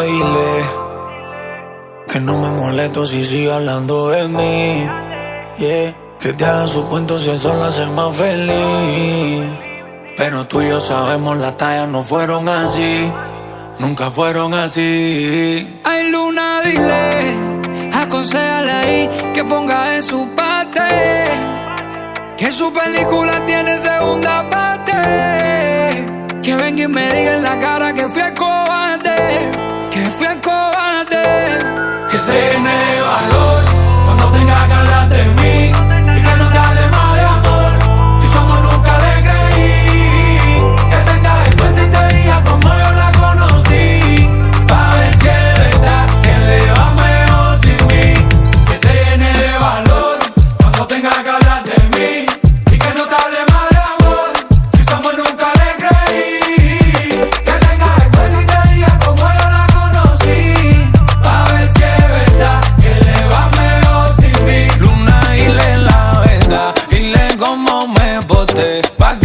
dile que no me molesto si sigue hablando de mí. Yeah, que te haga su cuento si eso la hace más feliz. Pero tú y yo sabemos las tallas no fueron así, nunca fueron así. Ay, Luna, dile, aconséjale ahí que ponga de su parte, que su película tiene segunda parte. Que venga y me diga en la cara que fui el cobarde, que fui el cobarde. Que se llene de valor cuando tenga que hablar de mí, y que no te hable más de amor, si somos nunca le creí. Que tenga después y te diga como yo la conocí, pa' ver si es verdad que le va mejor sin mí. Que se llene de valor cuando tenga que hablar de mí, y que no te hable más de amor, si somos nunca le creí. Que tenga después y te diga como yo la conocí, pa' ver si es verdad que le va mejor sin mí. Luna, dile la verdad, dile cómo me boté, pa'